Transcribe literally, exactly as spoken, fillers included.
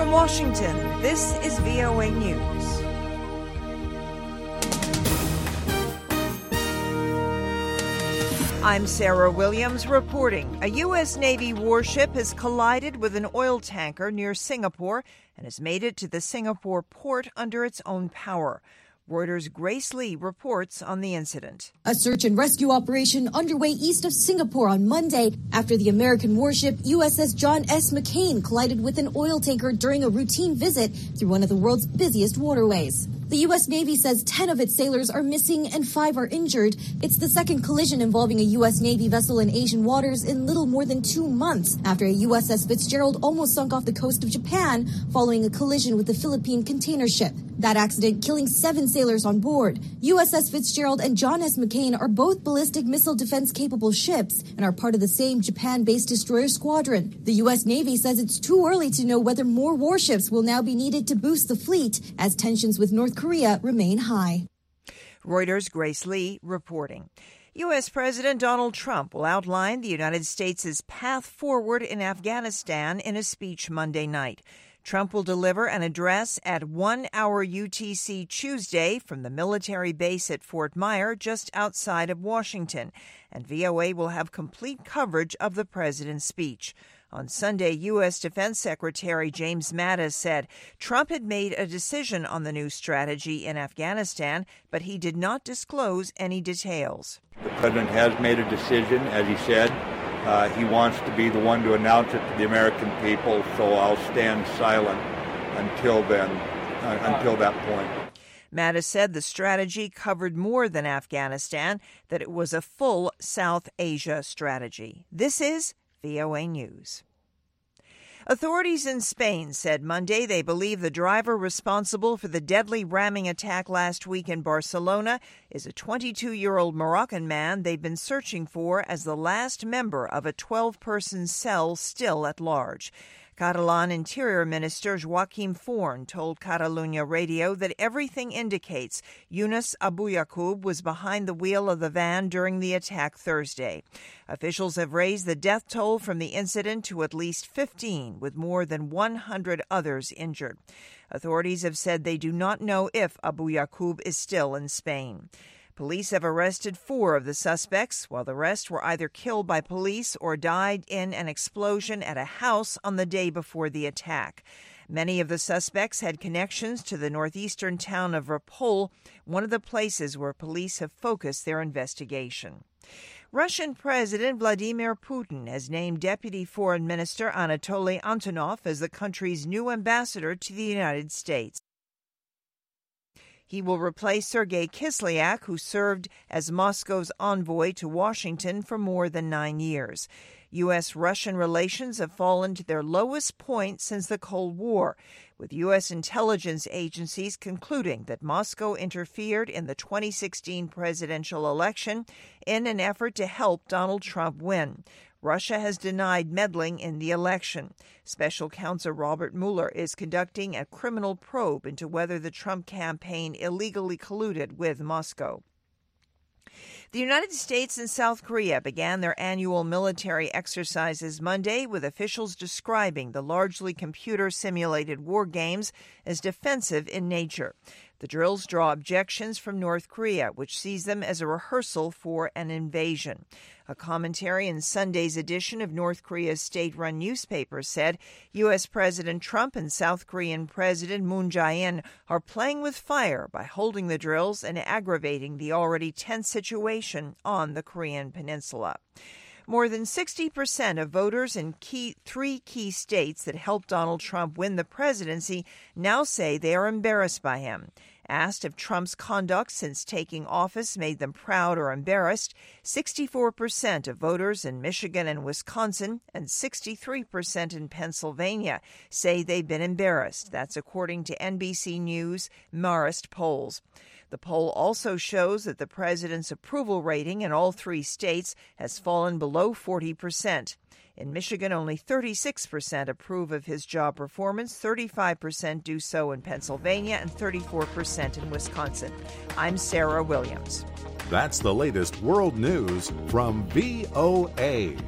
From Washington, this is V O A News. I'm Sarah Williams reporting. A U S Navy warship has collided with an oil tanker near Singapore and has made it to the Singapore port under its own power. Reuters' Grace Lee reports on the incident. A search and rescue operation underway east of Singapore on Monday after the American warship U S S John S. McCain collided with an oil tanker during a routine visit through one of the world's busiest waterways. The U S Navy says ten of its sailors are missing and five are injured. It's the second collision involving a U S Navy vessel in Asian waters in little more than two months after a U S S Fitzgerald almost sunk off the coast of Japan following a collision with a Philippine container ship. That accident killing seven sailors on board. U S S Fitzgerald and John S. McCain are both ballistic missile defense-capable ships and are part of the same Japan-based destroyer squadron. The U S Navy says it's too early to know whether more warships will now be needed to boost the fleet as tensions with North Korea remain high. Reuters' Grace Lee reporting. U S. President Donald Trump will outline the United States' path forward in Afghanistan in a speech Monday night. Trump will deliver an address at one hour U T C Tuesday from the military base at Fort Myer just outside of Washington, and V O A will have complete coverage of the president's speech. On Sunday, U S. Defense Secretary James Mattis said Trump had made a decision on the new strategy in Afghanistan, but he did not disclose any details. The president has made a decision, as he said. Uh, he wants to be the one to announce it to the American people, so I'll stand silent until then, uh, until that point. Mattis said the strategy covered more than Afghanistan, that it was a full South Asia strategy. This is V O A News. Authorities in Spain said Monday they believe the driver responsible for the deadly ramming attack last week in Barcelona is a twenty-two-year-old Moroccan man they've been searching for as the last member of a twelve-person cell still at large. Catalan Interior Minister Joaquim Forn told Catalunya Radio that everything indicates Yunus Abu Yaqub was behind the wheel of the van during the attack Thursday. Officials have raised the death toll from the incident to at least fifteen, with more than one hundred others injured. Authorities have said they do not know if Abu Yaqub is still in Spain. Police have arrested four of the suspects, while the rest were either killed by police or died in an explosion at a house on the day before the attack. Many of the suspects had connections to the northeastern town of Ripoll, one of the places where police have focused their investigation. Russian President Vladimir Putin has named Deputy Foreign Minister Anatoly Antonov as the country's new ambassador to the United States. He will replace Sergei Kislyak, who served as Moscow's envoy to Washington for more than nine years. U S-Russian relations have fallen to their lowest point since the Cold War, with U S intelligence agencies concluding that Moscow interfered in the twenty sixteen presidential election in an effort to help Donald Trump win. Russia has denied meddling in the election. Special counsel Robert Mueller is conducting a criminal probe into whether the Trump campaign illegally colluded with Moscow. The United States and South Korea began their annual military exercises Monday, with officials describing the largely computer-simulated war games as defensive in nature. The drills draw objections from North Korea, which sees them as a rehearsal for an invasion. A commentary in Sunday's edition of North Korea's state-run newspaper said U S. President Trump and South Korean President Moon Jae-in are playing with fire by holding the drills and aggravating the already tense situation on the Korean peninsula. More than sixty percent of voters in key, three key states that helped Donald Trump win the presidency now say they are embarrassed by him. Asked if Trump's conduct since taking office made them proud or embarrassed, sixty-four percent of voters in Michigan and Wisconsin and sixty-three percent in Pennsylvania say they've been embarrassed. That's according to N B C News Marist polls. The poll also shows that the president's approval rating in all three states has fallen below forty percent. In Michigan, only thirty-six percent approve of his job performance, thirty-five percent do so in Pennsylvania, and thirty-four percent in Wisconsin. I'm Sarah Williams. That's the latest world news from V O A.